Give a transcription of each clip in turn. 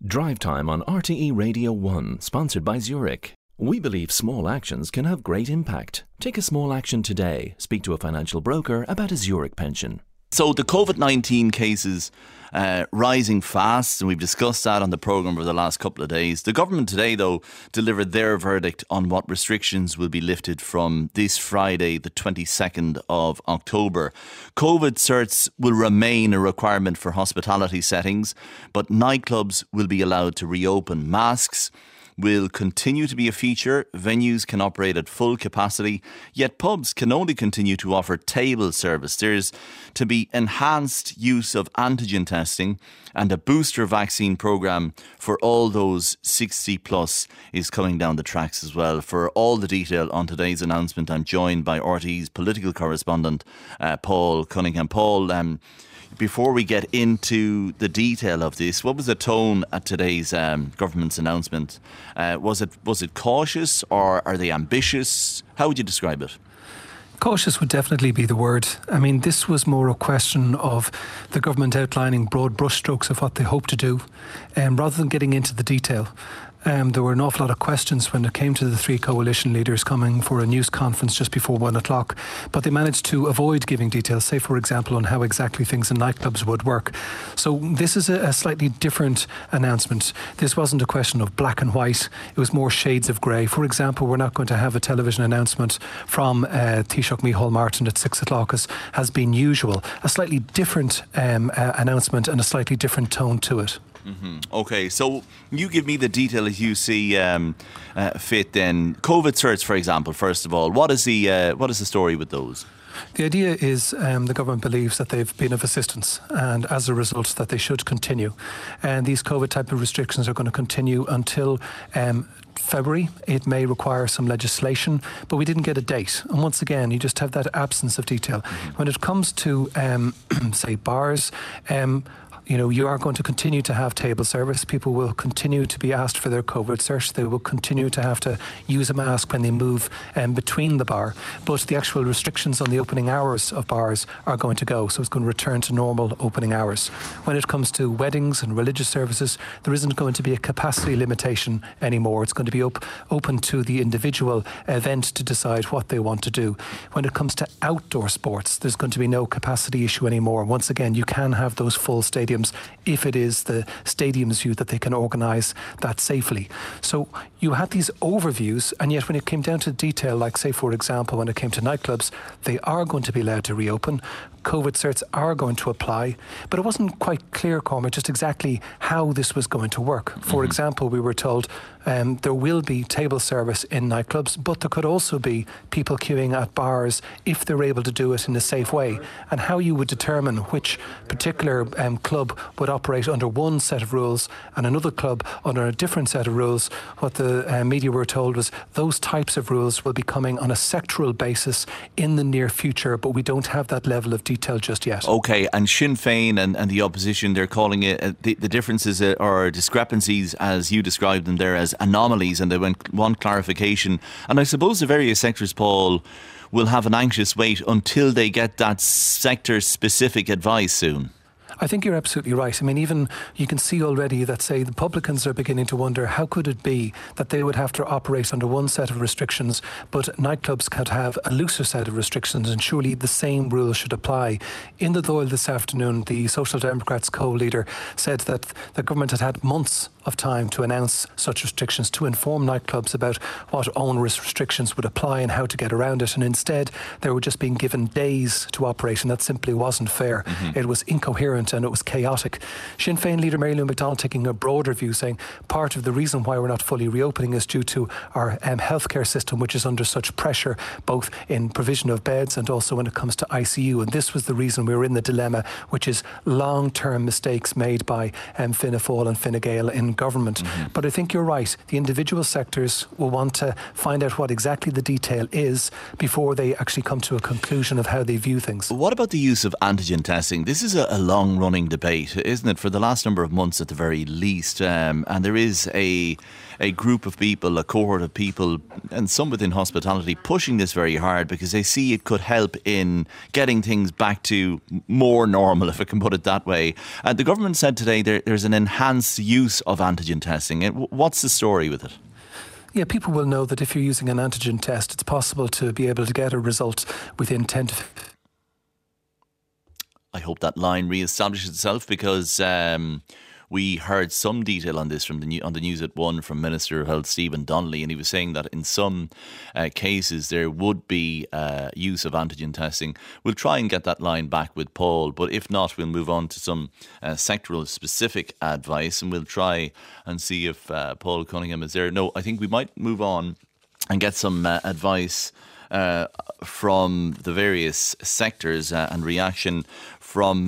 Drive Time on RTE Radio 1, sponsored by Zurich. We believe small actions can have great impact. Take a small action today. Speak to a financial broker about a Zurich pension. So the COVID-19 cases rising fast, and we've discussed that on the programme over the last couple of days. The government today, though, delivered their verdict on what restrictions will be lifted from this Friday, the 22nd of October. COVID certs will remain a requirement for hospitality settings, but nightclubs will be allowed to reopen. Masks will continue to be a feature. Venues can operate at full capacity, yet pubs can only continue to offer table service. There's to be enhanced use of antigen testing, and a booster vaccine programme for all those 60 plus is coming down the tracks as well. For all the detail on today's announcement, I'm joined by RT's political correspondent, Paul Cunningham. Paul, before we get into the detail of this, what was the tone at today's government's announcement? Was it cautious, or are they ambitious? How would you describe it? Cautious would definitely be the word. I mean, this was more a question of the government outlining broad brushstrokes of what they hope to do, rather than getting into the detail. There were an awful lot of questions when it came to the three coalition leaders coming for a news conference just before 1 o'clock, but they managed to avoid giving details, say for example on how exactly things in nightclubs would work. So this is a slightly different announcement. This wasn't a question of black and white, it was more shades of grey. For example, we're not going to have a television announcement from Taoiseach Micheál Martin at 6 o'clock as has been usual. A slightly different announcement and a slightly different tone to it. Mm-hmm. Okay, so you give me the detail as you see fit then. COVID certs, for example, first of all, what is the story with those? The idea is the government believes that they've been of assistance, and as a result that they should continue. And these COVID type of restrictions are going to continue until February. It may require some legislation, but we didn't get a date. And once again, you just have that absence of detail. When it comes to, say, bars, you are going to continue to have table service. People will continue to be asked for their COVID cert. They will continue to have to use a mask when they move between the bar. But the actual restrictions on the opening hours of bars are going to go. So it's going to return to normal opening hours. When it comes to weddings and religious services, there isn't going to be a capacity limitation anymore. It's going to be open to the individual event to decide what they want to do. When it comes to outdoor sports, there's going to be no capacity issue anymore. Once again, you can have those full stadiums if it is the stadium's view that they can organise that safely. So you had these overviews, and yet when it came down to detail, like say for example when it came to nightclubs, they are going to be allowed to reopen. COVID certs are going to apply, but it wasn't quite clear, Cormac, just exactly how this was going to work. For example, we were told there will be table service in nightclubs, but there could also be people queuing at bars if they're able to do it in a safe way. And how you would determine which particular club would operate under one set of rules and another club under a different set of rules, what the media were told was those types of rules will be coming on a sectoral basis in the near future, but we don't have that level of detail just yet. Okay, and Sinn Féin and the opposition, they're calling it the differences or discrepancies, as you described them there, as anomalies, and they want clarification. And I suppose the various sectors, Paul, will have an anxious wait until they get that sector-specific advice soon. I think you're absolutely right. I mean, even you can see already that, say, the publicans are beginning to wonder how could it be that they would have to operate under one set of restrictions, but nightclubs could have a looser set of restrictions, and surely the same rules should apply. In the Dáil this afternoon, the Social Democrats co-leader said that the government had had months of time to announce such restrictions, to inform nightclubs about what onerous restrictions would apply and how to get around it, and instead they were just being given days to operate, and that simply wasn't fair. It was incoherent and it was chaotic. Sinn Féin leader Mary Lou McDonald taking a broader view, saying part of the reason why we're not fully reopening is due to our healthcare system, which is under such pressure, both in provision of beds and also when it comes to ICU. And this was the reason we were in the dilemma, which is long-term mistakes made by Fianna Fáil and Fine Gael in government. But I think you're right. The individual sectors will want to find out what exactly the detail is before they actually come to a conclusion of how they view things. What about the use of antigen testing? This is a long-running debate, isn't it, for the last number of months at the very least? And there is a group of people, a cohort of people, and some within hospitality pushing this very hard because they see it could help in getting things back to more normal, if I can put it that way. The government said today there's an enhanced use of antigen testing. What's the story with it? Yeah, people will know that if you're using an antigen test, it's possible to be able to get a result within 10 to 15. I hope that line re-establishes itself, because we heard some detail on this from on the News at 1 from Minister of Health Stephen Donnelly, and he was saying that in some cases there would be use of antigen testing. We'll try and get that line back with Paul, but if not, we'll move on to some sectoral specific advice, and we'll try and see if Paul Cunningham is there. No, I think we might move on and get some advice from the various sectors and reaction from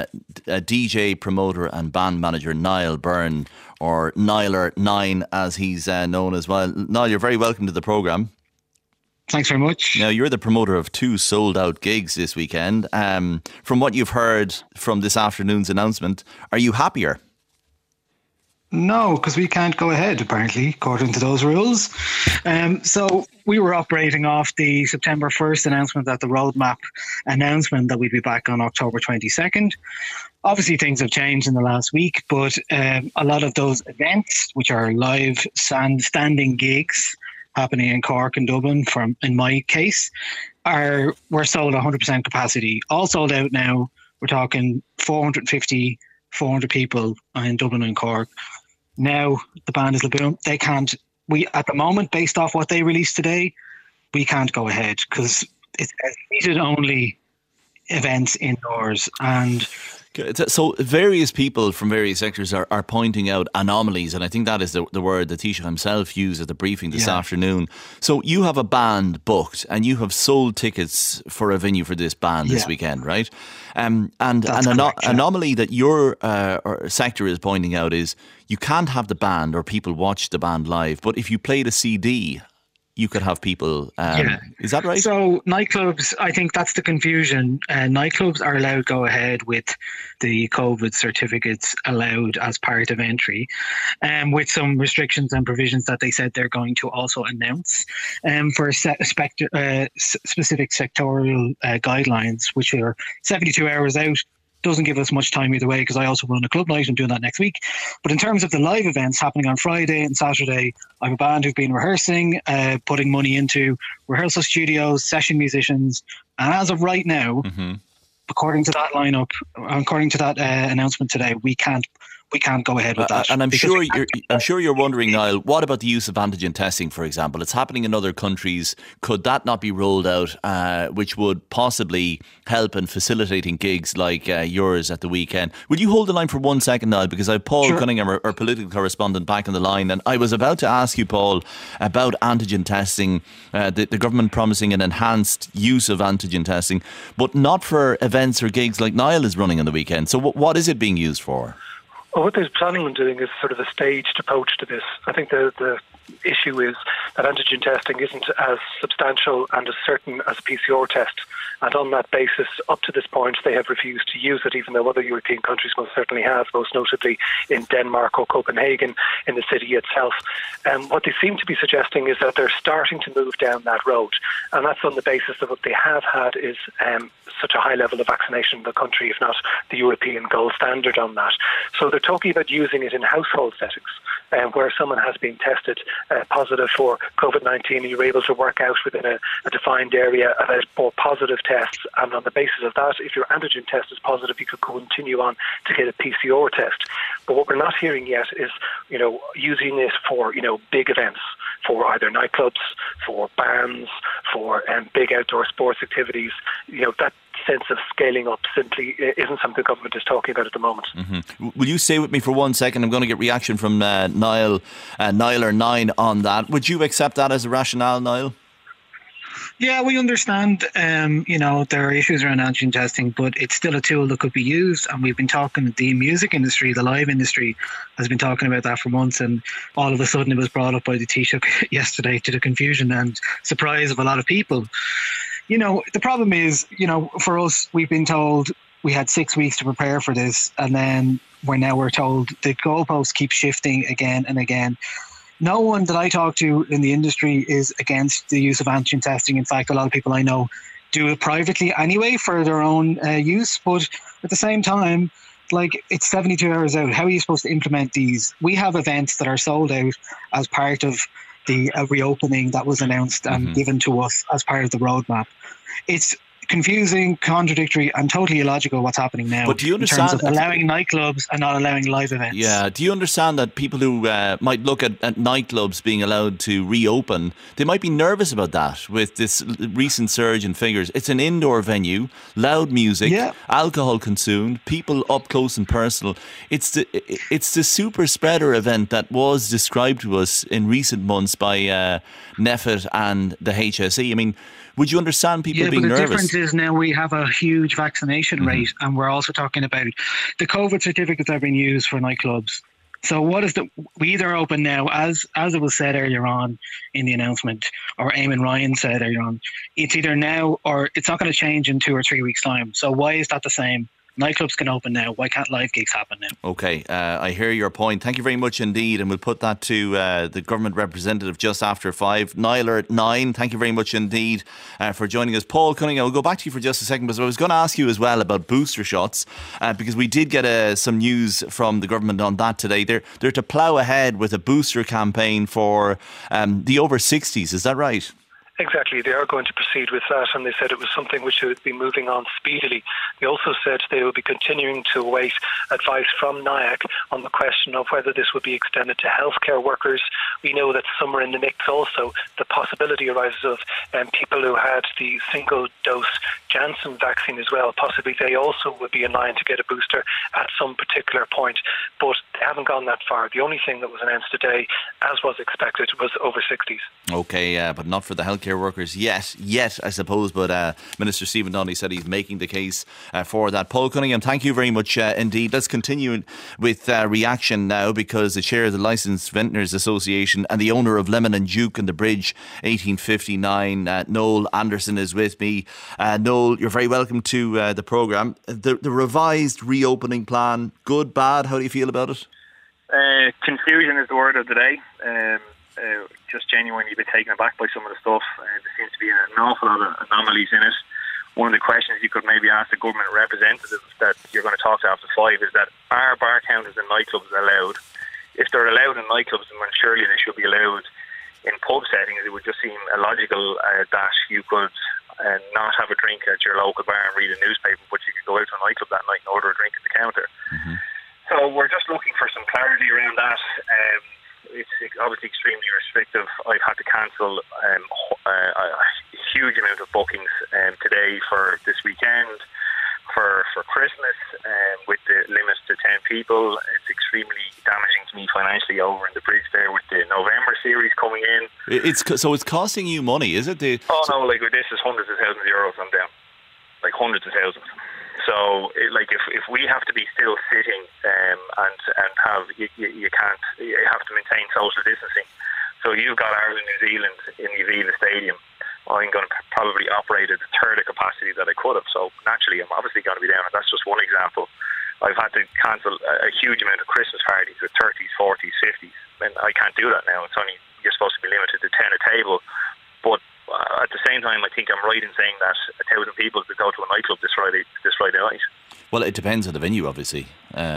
DJ, promoter and band manager Niall Byrne, or Niler9 as he's known as well. Niall, you're very welcome to the programme. Thanks very much. Now, you're the promoter of 2 sold-out gigs this weekend. From what you've heard from this afternoon's announcement, are you happier? No, because we can't go ahead, apparently, according to those rules. So we were operating off the September 1st announcement, that the roadmap announcement that we'd be back on October 22nd. Obviously, things have changed in the last week, but a lot of those events, which are live standing gigs happening in Cork and Dublin, in my case, were sold 100% capacity. All sold out now. We're talking 450, 400 people in Dublin and Cork. Now the band is Laboon. They can't. At the moment, based off what they released today, we can't go ahead because it's seated only events indoors. And so various people from various sectors are pointing out anomalies, and I think that is the word that Taoiseach himself used at the briefing this afternoon. So you have a band booked and you have sold tickets for a venue for this band this weekend, right? And an anomaly that your sector is pointing out is you can't have the band or people watch the band live, but if you played a CD, you could have people. Is that right? So nightclubs, I think that's the confusion. Nightclubs are allowed to go ahead with the COVID certificates allowed as part of entry, with some restrictions and provisions that they said they're going to also announce for specific sectorial guidelines, which are 72 hours out. Doesn't give us much time either way, because I also run a club night. I'm doing that next week. But in terms of the live events happening on Friday and Saturday, I have a band who've been rehearsing, putting money into rehearsal studios, session musicians, and as of right now, according to that lineup, according to that announcement today, we can't go ahead with that. And I'm sure you're wondering, Niall, what about the use of antigen testing, for example? It's happening in other countries. Could that not be rolled out, which would possibly help in facilitating gigs like yours at the weekend? Would you hold the line for 1 second, Niall? Because I have Paul Cunningham, our political correspondent, back on the line, and I was about to ask you, Paul, about antigen testing, the government promising an enhanced use of antigen testing, but not for events or gigs like Niall is running on the weekend. So what is it being used for? Well, what they're planning on doing is sort of a staged approach to this. I think the issue is that antigen testing isn't as substantial and as certain as a PCR test. And on that basis, up to this point, they have refused to use it, even though other European countries most certainly have, most notably in Denmark or Copenhagen, in the city itself. What they seem to be suggesting is that they're starting to move down that road. And that's on the basis of what they have had is such a high level of vaccination in the country, if not the European gold standard on that. So they're talking about using it in household settings, where someone has been tested positive for COVID-19 and you're able to work out within a defined area about more positive tests, and on the basis of that, if your antigen test is positive, you could continue on to get a PCR test. But what we're not hearing yet is, using it for, big events, for either nightclubs, for bands, for big outdoor sports activities. That sense of scaling up simply isn't something the government is talking about at the moment. Will you stay with me for 1 second? I'm going to get reaction from Niall or 9 on that. Would you accept that as a rationale, Niall? Yeah, we understand, there are issues around antigen testing, but it's still a tool that could be used. And we've been talking, the music industry, the live industry has been talking about that for months. And all of a sudden it was brought up by the Taoiseach yesterday, to the confusion and surprise of a lot of people. The problem is, for us, we've been told we had 6 weeks to prepare for this. And then we're told the goalposts keep shifting again and again. No one that I talk to in the industry is against the use of antigen testing. In fact, a lot of people I know do it privately anyway for their own use. But at the same time, like, it's 72 hours out. How are you supposed to implement these? We have events that are sold out as part of the reopening that was announced and given to us as part of the roadmap. It's confusing, contradictory, and totally illogical what's happening now. But do you understand, in terms of allowing nightclubs and not allowing live events? Yeah. Do you understand that people who might look at nightclubs being allowed to reopen, they might be nervous about that with this recent surge in figures? It's an indoor venue, loud music, alcohol consumed, people up close and personal. It's the super spreader event that was described to us in recent months by NPHET and the HSE. I mean, would you understand people being nervous? The difference is now we have a huge vaccination rate, and we're also talking about the COVID certificates are being used for nightclubs. So we either open now, as it was said earlier on in the announcement, or Eamon Ryan said earlier on, it's either now or it's not going to change in 2 or 3 weeks' time. So why is that the same? Nightclubs can open now. Why can't live gigs happen now? Okay, I hear your point. Thank you very much indeed, and we'll put that to the government representative just after 5. Niall at 9, thank you very much indeed for joining us. Paul Cunningham, I'll go back to you for just a second, because I was going to ask you as well about booster shots, because we did get some news from the government on that today. They're to plough ahead with a booster campaign for the over 60s, is that right? Exactly, they are going to proceed with that, and they said it was something which would be moving on speedily. They also said they will be continuing to await advice from NIAC on the question of whether this would be extended to healthcare workers. We know that some are in the mix also. The possibility arises of people who had the single-dose Janssen vaccine as well. Possibly they also would be in line to get a booster at some particular point, but they haven't gone that far. The only thing that was announced today, as was expected, was over 60s. Okay, but not for the healthcare workers yet, I suppose. But Minister Stephen Donnelly said he's making the case for that. Paul Cunningham, thank you very much indeed. Let's continue with reaction now, because the chair of the Licensed Vintners Association and the owner of Lemon and Duke and the Bridge 1859, Noel Anderson, is with me. Noel, you're very welcome to the programme. The revised reopening plan, good, bad? How do you feel about it? Confusion is the word of the day. Just genuinely a bit taken aback by some of the stuff. There seems to be an awful lot of anomalies in it. One of the questions you could maybe ask the government representatives that you're going to talk to after 5 is that, are bar counters in nightclubs allowed? If they're allowed in nightclubs, then surely they should be allowed in pub settings. It would just seem illogical that you could not have a drink at your local bar and read a newspaper, but you could go out to a nightclub that night and order a drink at the counter. So we're just looking for some clarity around that. It's obviously extremely restrictive. I've had to cancel a huge amount of bookings today for this weekend, for Christmas, with the limit to 10 people. It's extremely damaging to me financially over in the Bridge there with the November series coming in. So it's costing you money, is it? No, like this is hundreds of thousands of euros I'm down. Like hundreds of thousands. So, if we have to be still sitting and have you have to maintain social distancing. So you've got Ireland, New Zealand in the Aviva Stadium. I'm going to probably operate at a third of capacity that I could have. So naturally, I'm obviously going to be down. And that's just one example. I've had to cancel a huge amount of Christmas parties with 30s, 40s, 50s, and I can't do that now. You're supposed to be limited to 10 a table, but at the same time, I think I'm right in saying that 1,000 people could go to a nightclub this Friday night. Well, it depends on the venue, obviously.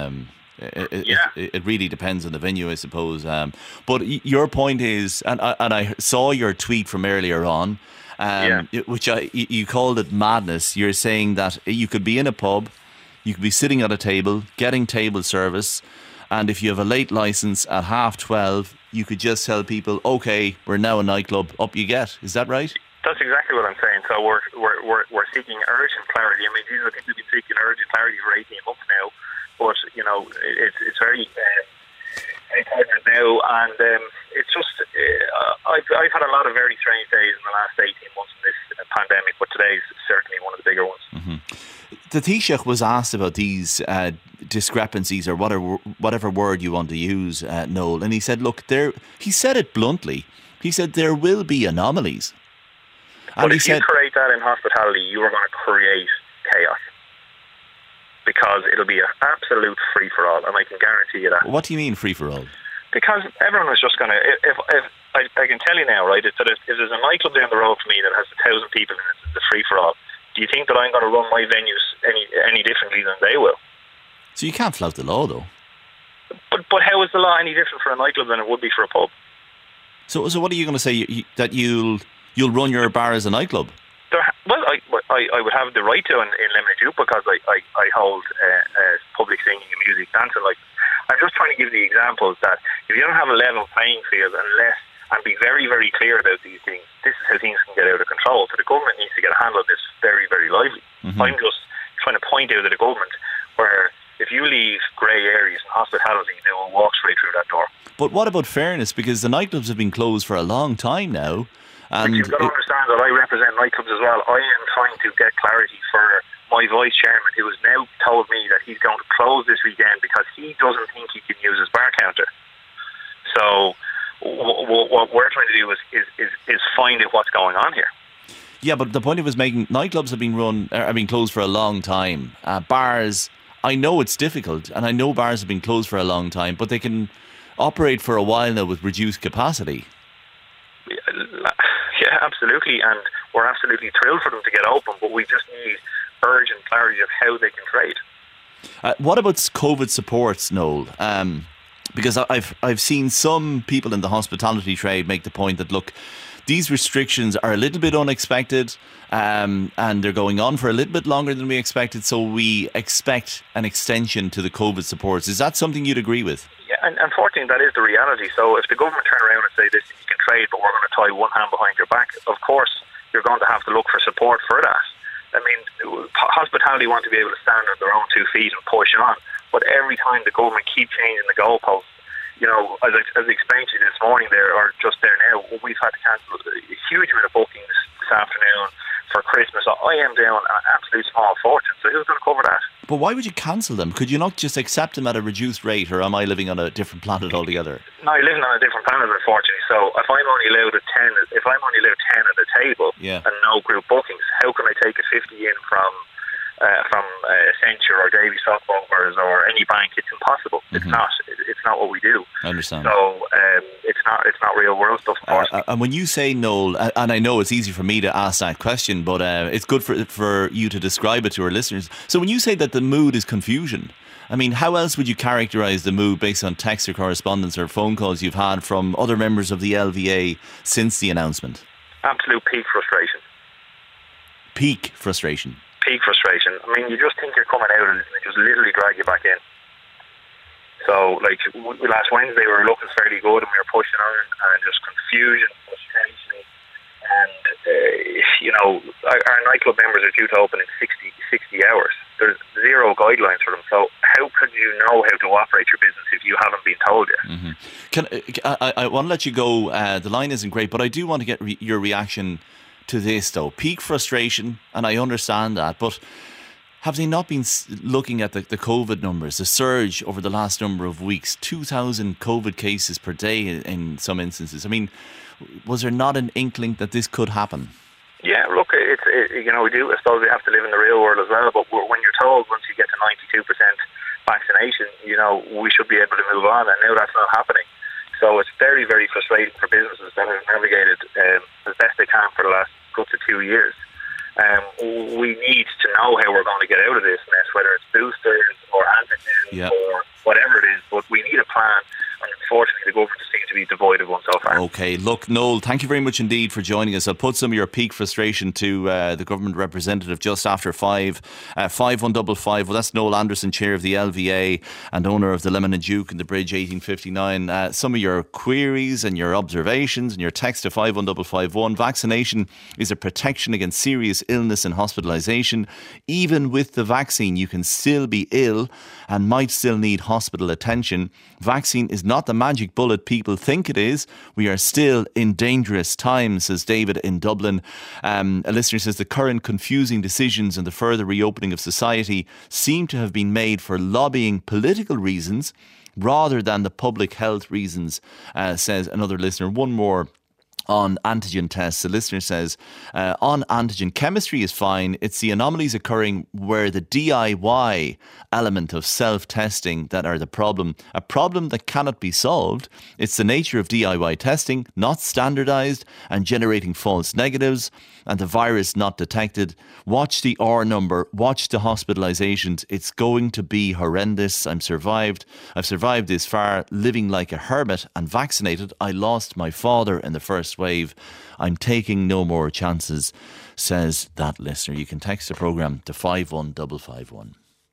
It really depends on the venue, I suppose. But your point is, and I saw your tweet from earlier on, which you called it madness. You're saying that you could be in a pub, you could be sitting at a table, getting table service, and if you have a late licence at 12:30, you could just tell people, okay, we're now a nightclub, up you get. Is that right? That's exactly what I'm saying. So we're seeking urgent clarity. I mean, I think we've been seeking urgent clarity for 18 months now, but it's very important now, and it's just I've had a lot of very strange days in the last 18 months in this pandemic, but today's certainly one of the bigger ones. The Taoiseach was asked about these discrepancies, or whatever word you want to use, Noel, and he said, look, he said it bluntly. He said there will be anomalies. But if you create that in hospitality, you are going to create chaos, because it'll be an absolute free-for-all, and I can guarantee you that. What do you mean free-for-all? Because everyone is just going to... If I can tell you now, right, if there's a nightclub down the road for me that has 1,000 people in it, it's a free-for-all, do you think that I'm going to run my venues any differently than they will? So you can't flout the law, though. But how is the law any different for a nightclub than it would be for a pub? So what are you going to say? That you'll run your bar as a nightclub? I would have the right to in Lemon and Juke because I hold public singing and music, dancing. I'm just trying to give the examples that if you don't have a level playing field and be very, very clear about these things, this is how things can get out of control. So the government needs to get a handle on this very, very lively. Mm-hmm. I'm just trying to point out to the government where if you leave grey areas in hospitality, they will walk straight through that door. But what about fairness? Because the nightclubs have been closed for a long time now. And you've got to understand that I represent nightclubs as well. I am trying to get clarity for my vice chairman, who has now told me that he's going to close this weekend because he doesn't think he can use his bar counter. So what we're trying to do is find out what's going on here. Yeah, but the point I was making, nightclubs have been closed for a long time. Bars, I know it's difficult, and I know bars have been closed for a long time, but they can operate for a while now with reduced capacity. Yeah, absolutely, and we're absolutely thrilled for them to get open, but we just need urgent clarity of how they can trade. What about COVID supports, Noel? Because I've seen some people in the hospitality trade make the point that, look, these restrictions are a little bit unexpected, and they're going on for a little bit longer than we expected, so we expect an extension to the COVID supports. Is that something you'd agree with? Yeah, and unfortunately that is the reality. So if the government turn around and say, this, you can trade, but we're going to tie one hand behind your back, of course you're going to have to look for support for that. I mean, hospitality want to be able to stand on their own 2 feet and push on, but every time the government keep changing the goalposts, as I explained to you this morning there, or just there now, we've had to cancel a huge amount of bookings this afternoon for Christmas. I am down an absolute small fortune, so who's going to cover that? But why would you cancel them? Could you not just accept them at a reduced rate, or am I living on a different planet altogether? No, you're living on a different planet, unfortunately. So if I'm only allowed 10 at the table and no group bookings, how can I take a 50 in from Accenture or Davy Stockbrokers or any bank? It's impossible. Mm-hmm. It's not what we do. I understand. So it's not real world stuff, unfortunately. And when you say, Noel, and I know it's easy for me to ask that question, but it's good for you to describe it to our listeners. So when you say that the mood is confusion, I mean, how else would you characterise the mood based on text or correspondence or phone calls you've had from other members of the LVA since the announcement? Absolute peak frustration. Peak frustration? Peak frustration. I mean, you just think you're coming out of it and they just literally drag you back in. So, last Wednesday we were looking fairly good and we were pushing on, and just confusion, frustration, and our nightclub members are due to open in 60 hours. There's zero guidelines for them. So how could you know how to operate your business if you haven't been told yet? Mm-hmm. I want to let you go. The line isn't great, but I do want to get your reaction to this, though. Peak frustration, and I understand that, but have they not been looking at the COVID numbers, the surge over the last number of weeks, 2,000 COVID cases per day in some instances? I mean, was there not an inkling that this could happen? Yeah, look, we do. I suppose we have to live in the real world as well, but when you're told once you get to 92% vaccination, we should be able to move on, and now that's not happening. So it's very, very frustrating for businesses that have navigated as best they can for the last up to 2 years. We need to know how we're going to get out of this mess, whether it's boosters or antigens or whatever it is, but we need a plan, and unfortunately the government seems to be devoid of one so far. Okay, look, Noel, thank you very much indeed for joining us. I'll put some of your peak frustration to the government representative just after 5:5155. Well, that's Noel Anderson, chair of the LVA and owner of the Lemon and Juke in the Bridge 1859. Some of your queries and your observations and your text to 51551. Vaccination is a protection against serious illness and hospitalisation. Even with the vaccine, you can still be ill and might still need hospital attention. Vaccine is not the magic bullet people think it is. We are still in dangerous times, says David in Dublin. A listener says the current confusing decisions and the further reopening of society seem to have been made for lobbying political reasons rather than the public health reasons, says another listener. One more on antigen tests. The listener says, on antigen, chemistry is fine. It's the anomalies occurring where the DIY element of self-testing that are the problem. A problem that cannot be solved. It's the nature of DIY testing, not standardised and generating false negatives, and the virus not detected. Watch the R number, watch the hospitalisations. It's going to be horrendous. I've survived this far, living like a hermit and vaccinated. I lost my father in the first wave. I'm taking no more chances, says that listener. You can text the programme to 51551.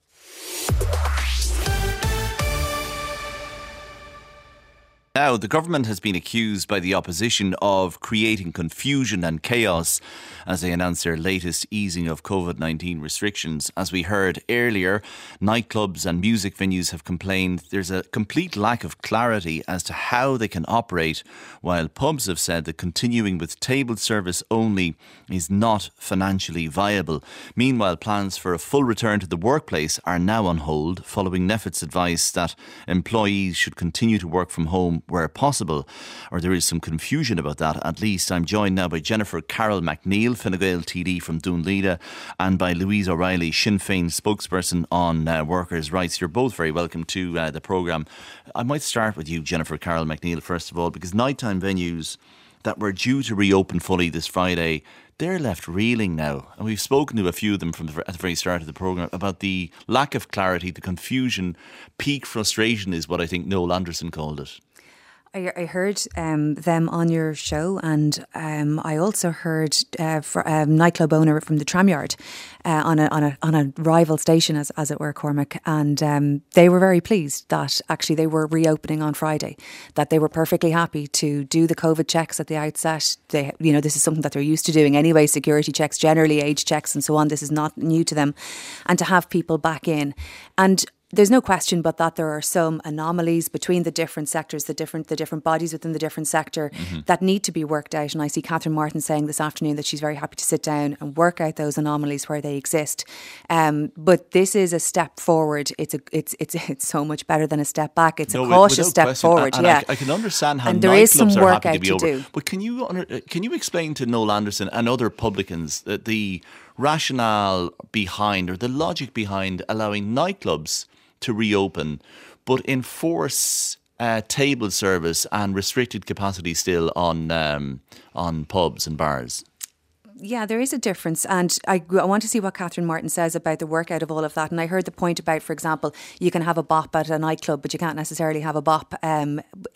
Now, the government has been accused by the opposition of creating confusion and chaos as they announce their latest easing of COVID-19 restrictions. As we heard earlier, nightclubs and music venues have complained there's a complete lack of clarity as to how they can operate, while pubs have said that continuing with table service only is not financially viable. Meanwhile, plans for a full return to the workplace are now on hold, following NPHET's advice that employees should continue to work from home where possible, or there is some confusion about that at least. I'm joined now by Jennifer Carroll McNeil, Fine Gael TD from Doonlida, and by Louise O'Reilly, Sinn Féin spokesperson on workers' rights. You're both very welcome to the programme. I might start with you, Jennifer Carroll McNeil, first of all, because nighttime venues that were due to reopen fully this Friday, they're left reeling now. And we've spoken to a few of them at the very start of the programme about the lack of clarity, the confusion, peak frustration is what I think Noel Anderson called it. I heard them on your show, and I also heard nightclub owner from the Tramyard on a rival station, as it were, Cormac, and they were very pleased that actually they were reopening on Friday, that they were perfectly happy to do the COVID checks at the outset. This is something that they're used to doing anyway, security checks, generally age checks and so on. This is not new to them, and to have people back in. And there's no question but that there are some anomalies between the different sectors, the different bodies within the different sector that need to be worked out. And I see Catherine Martin saying this afternoon that she's very happy to sit down and work out those anomalies where they exist. But this is a step forward. It's so much better than a step back. It's a cautious step forward. And yeah, I can understand how and there is some nightclubs are work happy out to be to over. do. But can you explain to Noel Anderson and other publicans that the rationale behind, or the logic behind, allowing nightclubs to reopen but enforce table service and restricted capacity still on pubs and bars? Yeah, there is a difference, and I want to see what Catherine Martin says about the workout of all of that. And I heard the point about, for example, you can have a bop at a nightclub, but you can't necessarily have a bop, at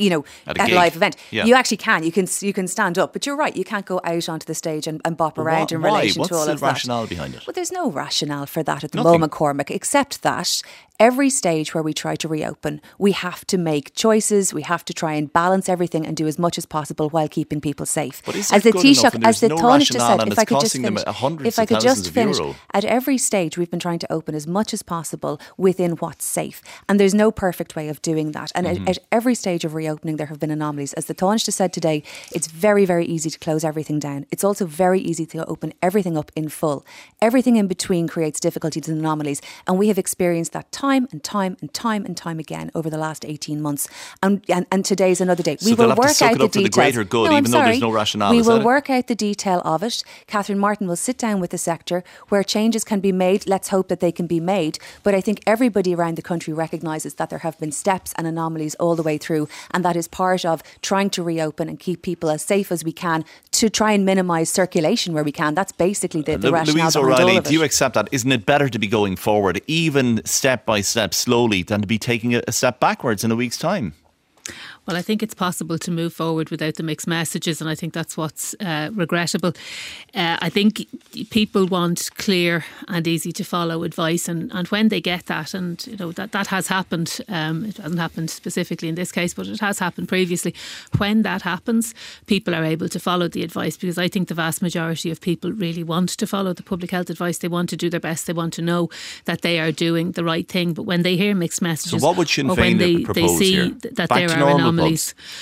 a live event. Yeah. You actually can. You can stand up, but you're right. You can't go out onto the stage and bop around in relation to all of that. What's the rationale behind it? Well, there's no rationale for that at the moment, Cormac, except that every stage where we try to reopen, we have to make choices. We have to try and balance everything and do as much as possible while keeping people safe. But is it good enough? And there's no rationale, and it's costing them hundreds of thousands of euro. At every stage, we've been trying to open as much as possible within what's safe. And there's no perfect way of doing that. And at every stage of reopening, there have been anomalies. As the Taoiseach said today, it's very, very easy to close everything down. It's also very easy to open everything up in full. Everything in between creates difficulties and anomalies. And we have experienced that time and time again over the last 18 months. And today's another day. So we will work out the details. For the greater good, even though there's no rationale. We will work out the detail of it. Catherine Martin will sit down with the sector where changes can be made. Let's hope that they can be made. But I think everybody around the country recognises that there have been steps and anomalies all the way through, and that is part of trying to reopen and keep people as safe as we can to try and minimise circulation where we can. That's basically the rationale Louise behind O'Reilly, all of it. do you accept that? Isn't it better to be going forward, even step by step, slowly, than to be taking a step backwards in a week's time? Well, I think it's possible to move forward without the mixed messages, and I think that's what's regrettable. I think people want clear and easy to follow advice, and when they get that, and that has happened. It hasn't happened specifically in this case, but it has happened previously. When that happens, people are able to follow the advice, because I think the vast majority of people really want to follow the public health advice. They want to do their best. They want to know that they are doing the right thing. But when they hear mixed messages, so what would Sinn Féin propose they see here? that there are anomalies.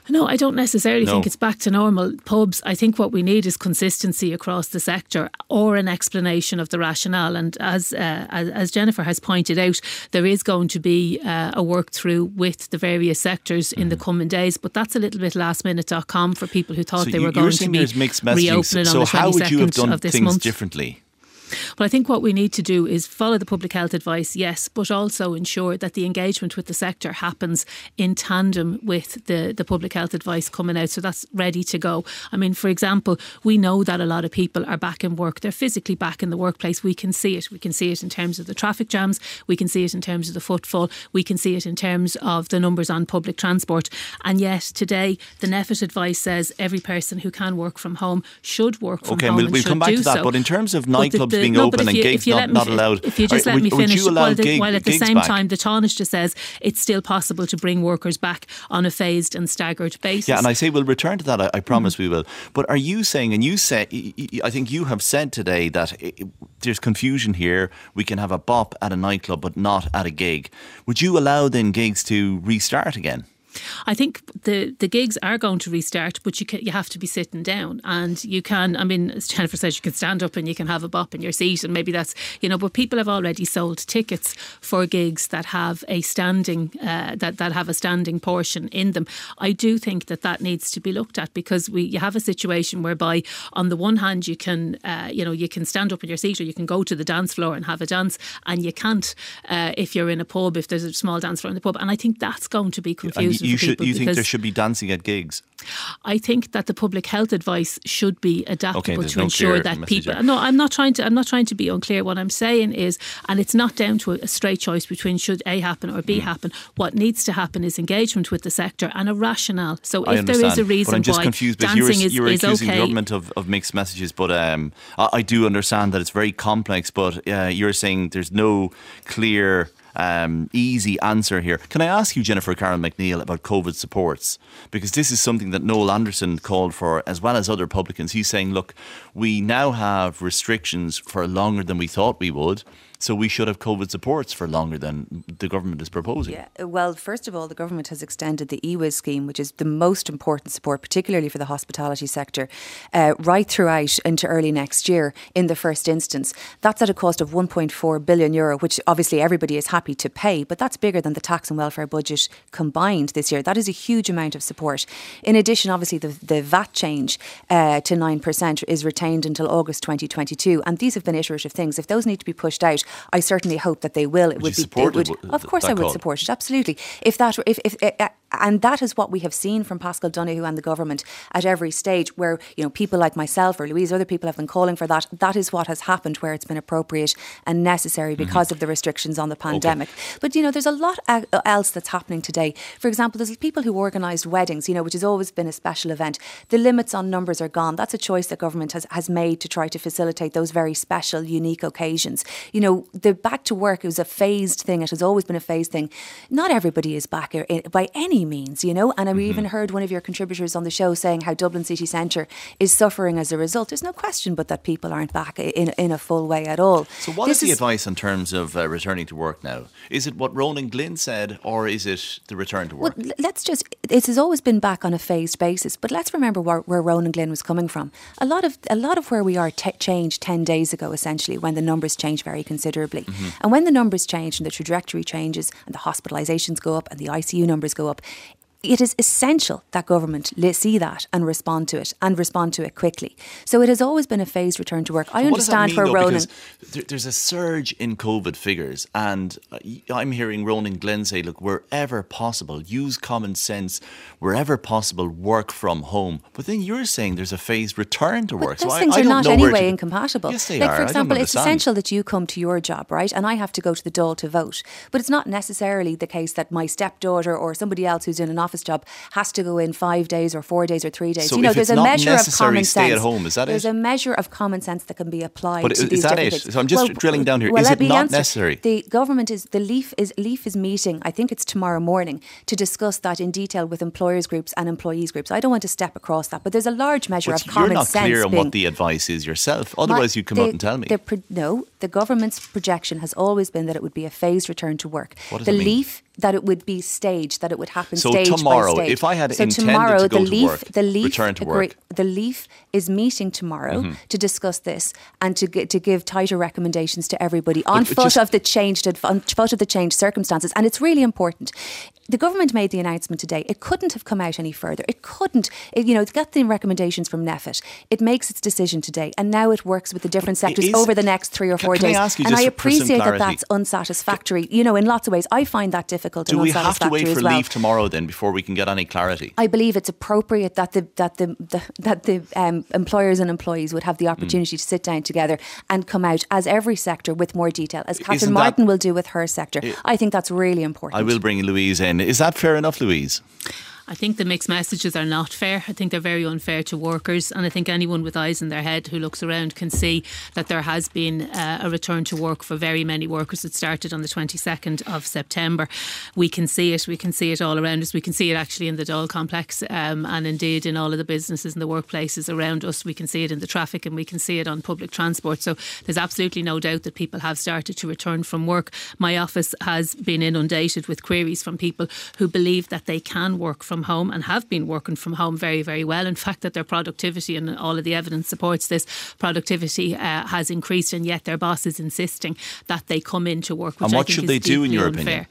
No, I don't necessarily think it's back to normal. Pubs, I think what we need is consistency across the sector or an explanation of the rationale. And as Jennifer has pointed out, there is going to be a work through with the various sectors in the coming days. But that's a little bit lastminute.com for people who thought they were going to be reopening on the 22nd how would you have done of this things month. differently? Well, I think what we need to do is follow the public health advice, yes, but also ensure that the engagement with the sector happens in tandem with the public health advice coming out. So that's ready to go. I mean, for example, we know that a lot of people are back in work. They're physically back in the workplace. We can see it. We can see it in terms of the traffic jams. We can see it in terms of the footfall. We can see it in terms of the numbers on public transport. And yet today, the NPHET advice says every person who can work from home should work from home. Okay, we'll come back to that. But in terms of nightclubs being open and gigs not allowed. If you just let me finish, while at the same back? time the Taoiseach says it's still possible to bring workers back on a phased and staggered basis. Yeah, and I say we'll return to that, I promise we will. But are you saying, and you said, I think you have said today that there's confusion here, we can have a bop at a nightclub but not at a gig. Would you allow then gigs to restart again? I think the gigs are going to restart, but you have to be sitting down, and you can, I mean, as Jennifer says, you can stand up and you can have a bop in your seat, and maybe that's, but people have already sold tickets for gigs that have a standing that have a standing portion in them. I do think that needs to be looked at, because you have a situation whereby on the one hand you can you can stand up in your seat, or you can go to the dance floor and have a dance, and you can't if you're in a pub, if there's a small dance floor in the pub, and I think that's going to be confusing. You think there should be dancing at gigs? I think that the public health advice should be adaptable to ensure that people. There. No, I'm not trying to be unclear. What I'm saying is, and it's not down to a straight choice between should A happen or B happen. What needs to happen is engagement with the sector and a rationale. So if there is a reason but I'm just why confused, dancing you're accusing okay. the government of mixed messages, but I do understand that it's very complex. But you're saying there's no clear easy answer here. Can I ask you, Jennifer Carroll McNeil, about COVID supports? Because this is something that Noel Anderson called for, as well as other publicans. He's saying, look, we now have restrictions for longer than we thought we would. So we should have COVID supports for longer than the government is proposing. Yeah, well, first of all, the government has extended the EWIS scheme, which is the most important support, particularly for the hospitality sector, right throughout into early next year in the first instance. That's at a cost of €1.4 billion, which obviously everybody is happy to pay, but that's bigger than the tax and welfare budget combined this year. That is a huge amount of support. In addition, obviously, the VAT change to 9% is retained until August 2022, and these have been iterative things. If those need to be pushed out, I certainly hope that they will. Of course, I would support it. Absolutely. And that is what we have seen from Paschal Donohoe and the government at every stage, where people like myself or Louise, other people have been calling for that. That is what has happened, where it's been appropriate and necessary because of the restrictions on the pandemic. Okay. But there's a lot else that's happening today. For example, there's people who organised weddings, which has always been a special event. The limits on numbers are gone. That's a choice that government has made to try to facilitate those very special, unique occasions. The back to work is a phased thing. It has always been a phased thing. Not everybody is back by any means, and I even heard one of your contributors on the show saying how Dublin city centre is suffering as a result. There's no question but that people aren't back in a full way at all. So what is the advice in terms of returning to work now? Is it what Ronan Glynn said, or is it the return to work? Well, it has always been back on a phased basis, but let's remember where Ronan Glynn was coming from. A lot of where we are changed 10 days ago, essentially, when the numbers changed very considerably. And when the numbers change and the trajectory changes and the hospitalisations go up and the ICU numbers go up, it is essential that government see that and respond to it quickly. So it has always been a phased return to work. I understand where Ronan... There's a surge in COVID figures, and I'm hearing Ronan Glynn say, look, wherever possible, use common sense, wherever possible, work from home. But then you're saying there's a phased return to work. Those things are not anyway incompatible. Yes, they are. For example, it's essential that you come to your job, right? And I have to go to the Dáil to vote. But it's not necessarily the case that my stepdaughter or somebody else who's in an office job has to go in 5 days or 4 days or 3 days. So there's a measure of common sense. Stay at home, is that there's a measure of common sense that can be applied to these is that different it? things. So I'm just drilling down here. Is it not necessary? The government Leaf is meeting, I think it's tomorrow morning, to discuss that in detail with employers groups and employees groups. I don't want to step across that, but there's a large measure of common sense. You're not clear on what the advice is yourself. Otherwise you'd come out and tell me. No, the government's projection has always been that it would be a phased return to work. What does it mean? that it would be staged, that it would happen so stage tomorrow, by stage. if I had so intended tomorrow, to go to work, return to work. The Leaf is meeting tomorrow to discuss this and to give tighter recommendations to everybody on foot of the changed circumstances. And it's really important. The government made the announcement today. It couldn't have come out any further. It couldn't. It got the recommendations from NPHET. It makes its decision today, and now it works with the different sectors over the next 3 or 4 days. And I appreciate that that's unsatisfactory. In lots of ways, I find that difficult. Do and we have to wait for well. Leave tomorrow then before we can get any clarity? I believe it's appropriate that the employers and employees would have the opportunity to sit down together and come out as every sector with more detail, as Catherine Martin will do with her sector. I think that's really important. I will bring Louise in. Is that fair enough, Louise? I think the mixed messages are not fair. I think they're very unfair to workers, and I think anyone with eyes in their head who looks around can see that there has been a return to work for very many workers. It started on the 22nd of September. We can see it. We can see it all around us. We can see it actually in the Dáil complex and indeed in all of the businesses and the workplaces around us. We can see it in the traffic and we can see it on public transport. So there's absolutely no doubt that people have started to return from work. My office has been inundated with queries from people who believe that they can work from home and have been working from home very, very well. In fact, that their productivity, and all of the evidence supports this, productivity has increased, and yet their boss is insisting that they come into work. And what should they do in your opinion?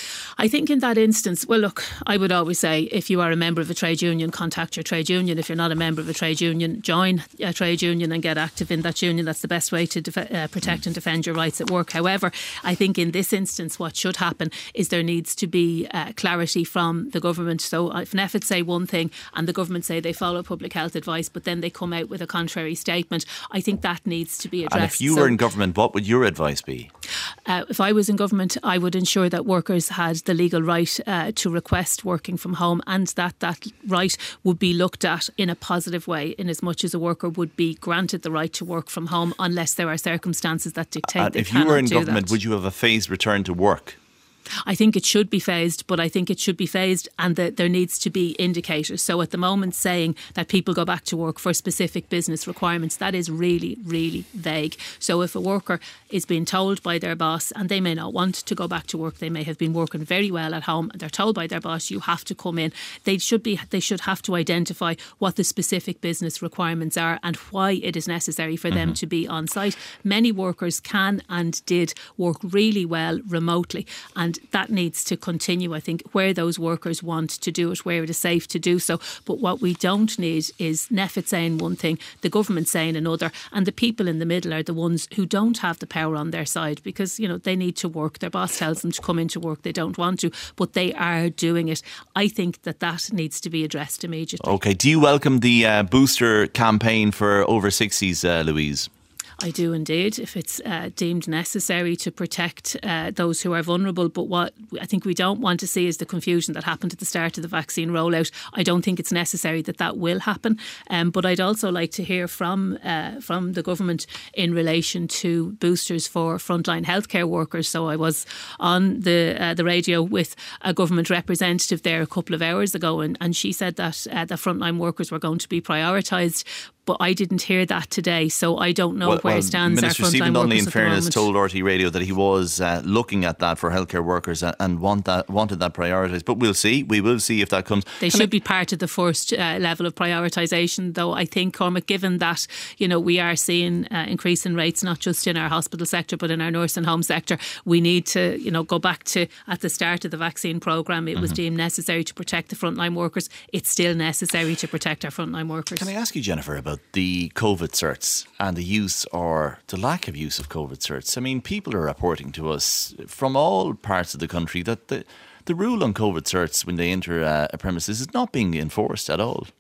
I think in that instance, well, look, I would always say if you are a member of a trade union, contact your trade union. If you're not a member of a trade union, join a trade union and get active in that union. That's the best way to protect and defend your rights at work. However, I think in this instance, what should happen is there needs to be clarity from the government. So if NPHET say one thing and the government say they follow public health advice, but then they come out with a contrary statement, I think that needs to be addressed. And if you were in government, what would your advice be? If I was in government, I would ensure that workers had the legal right to request working from home, and that right would be looked at in a positive way, in as much as a worker would be granted the right to work from home unless there are circumstances that dictate they if you were in government, that. Would you have a phased return to work? I think it should be phased, but I think it should be phased and that there needs to be indicators. So at the moment, saying that people go back to work for specific business requirements, that is really, really vague. So if a worker is being told by their boss, and they may not want to go back to work, they may have been working very well at home, and they're told by their boss, you have to come in, they should have to identify what the specific business requirements are and why it is necessary for them to be on site. Many workers can and did work really well remotely, and that needs to continue, I think, where those workers want to do it, where it is safe to do so. But what we don't need is NPHET saying one thing, the government saying another, and the people in the middle are the ones who don't have the power on their side, because, they need to work. Their boss tells them to come into work. They don't want to, but they are doing it. I think that needs to be addressed immediately. OK. Do you welcome the booster campaign for over 60s, Louise? I do indeed, if it's deemed necessary to protect those who are vulnerable. But what I think we don't want to see is the confusion that happened at the start of the vaccine rollout. I don't think it's necessary that will happen. But I'd also like to hear from the government in relation to boosters for frontline healthcare workers. So I was on the radio with a government representative there a couple of hours ago, and she said that the frontline workers were going to be prioritised. But I didn't hear that today, so I don't know where stands Minister our frontline Stephen Donnelly, workers in fairness, told RT Radio that he was looking at that for healthcare workers and wanted that prioritised. But we'll see. We will see if that comes. They should be part of the first level of prioritisation, though. I think, Cormac, given that we are seeing increase in rates not just in our hospital sector but in our nurse and home sector, we need to go back to at the start of the vaccine programme. It was deemed necessary to protect the frontline workers. It's still necessary to protect our frontline workers. Can I ask you, Jennifer, about the COVID certs and the use or the lack of use of COVID certs? I mean, people are reporting to us from all parts of the country that the rule on COVID certs when they enter a premises is not being enforced at all.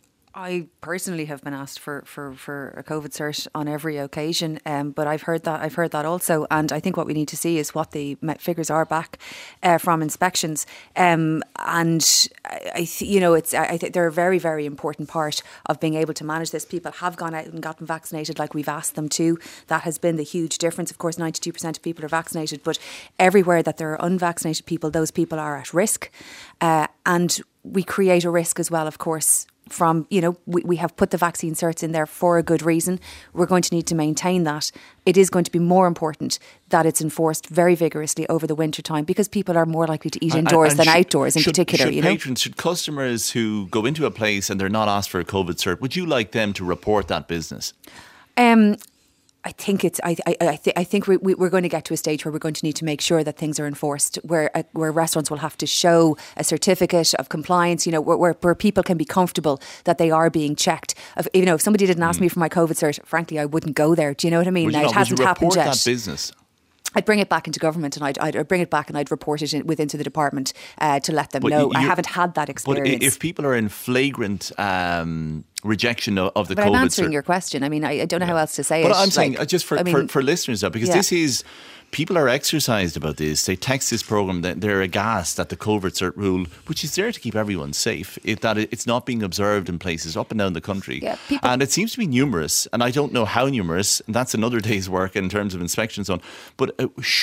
I personally have been asked for a COVID cert on every occasion, but I've heard that also, and I think what we need to see is what the figures are back from inspections, and I think they're a very, very important part of being able to manage this. People have gone out and gotten vaccinated like we've asked them to. That has been the huge difference. Of course, 92% of people are vaccinated, but everywhere that there are unvaccinated people, those people are at risk, and we create a risk as well, of course, from, we have put the vaccine certs in there for a good reason. We're going to need to maintain that. It is going to be more important that it's enforced very vigorously over the winter time, because people are more likely to eat indoors than outdoors in particular. Should patrons, should customers who go into a place and they're not asked for a COVID cert, would you like them to report that business? I think I think we're going to get to a stage where we're going to need to make sure that things are enforced, where restaurants will have to show a certificate of compliance, where people can be comfortable that they are being checked. If somebody didn't ask me for my COVID cert, frankly, I wouldn't go there. Do you know what I mean? It hasn't happened yet. That business? I'd bring it back into government, and I'd bring it back and I'd report it into the department to let them know. I haven't had that experience. But if people are in flagrant rejection of the COVID cert... I'm answering your question. I mean, I don't know how else to say it. But I'm saying, just for listeners, though, because this is... People are exercised about this. They text this programme that they're aghast at the COVID cert rule, which is there to keep everyone safe, that it's not being observed in places up and down the country. Yeah, and it seems to be numerous, and I don't know how numerous, and that's another day's work in terms of inspections on. But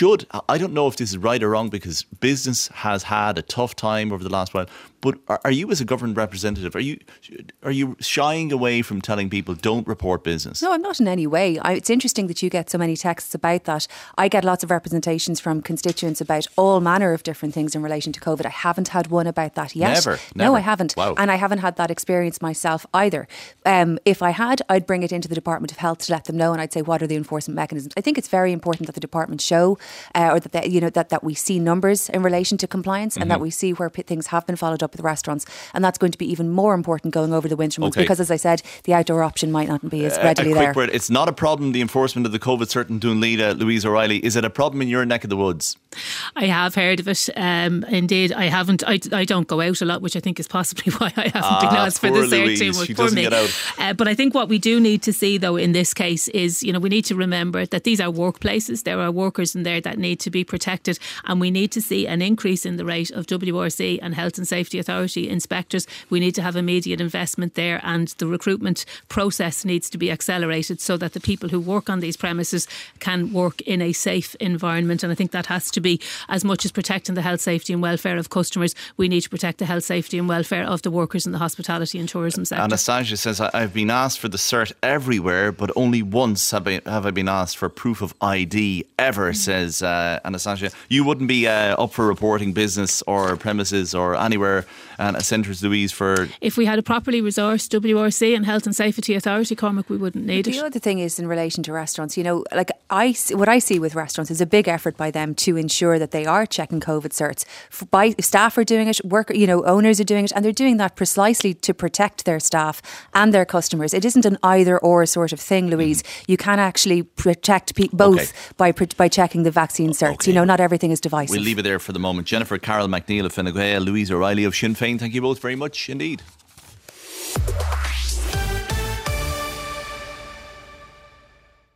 I don't know if this is right or wrong, because business has had a tough time over the last while. But are you, as a government representative, are you shying away from telling people don't report business? No, I'm not in any way. It's interesting that you get so many texts about that. I get lots of representations from constituents about all manner of different things in relation to COVID. I haven't had one about that yet. Never. No, I haven't. Wow. And I haven't had that experience myself either. If I had, I'd bring it into the Department of Health to let them know, and I'd say, what are the enforcement mechanisms? I think it's very important that the department show, or that we see numbers in relation to compliance, and that we see where things have been followed up with restaurants. And that's going to be even more important going over the winter months, because, as I said, the outdoor option might not be as readily there. A quick word. It's not a problem, the enforcement of the COVID cert in Dunleeda, Louise O'Reilly. Is it a problem in your neck of the woods? I have heard of it. Indeed, I haven't. I don't go out a lot, which I think is possibly why I haven't been asked for the cert too much. She doesn't get out. But I think what we do need to see, though, in this case is, we need to remember that these are workplaces. There are workers in there that need to be protected, and we need to see an increase in the rate of WRC and Health and Safety Authority inspectors. We need to have immediate investment there, and the recruitment process needs to be accelerated so that the people who work on these premises can work in a safe environment. And I think that has to be, as much as protecting the health, safety and welfare of customers, we need to protect the health, safety and welfare of the workers in the hospitality and tourism sector. Anastasia says, I've been asked for the cert everywhere, but only once have I been asked for proof of ID ever, says Anastasia. You wouldn't be up for reporting business or premises or anywhere, centres, Louise, for... If we had a properly resourced WRC and Health and Safety Authority, Cormac, we wouldn't need it. The other thing is in relation to restaurants, what I see with restaurants is a big effort by them to ensure that they are checking COVID certs. Staff are doing it, owners are doing it, and they're doing that precisely to protect their staff and their customers. It isn't an either or sort of thing, Louise. You can actually protect both by checking the vaccine certs. Not everything is divisive. We'll leave it there for the moment. Jennifer Carroll McNeil of Fine Gael, Louise O'Reilly of Sinn Féin, thank you both very much indeed.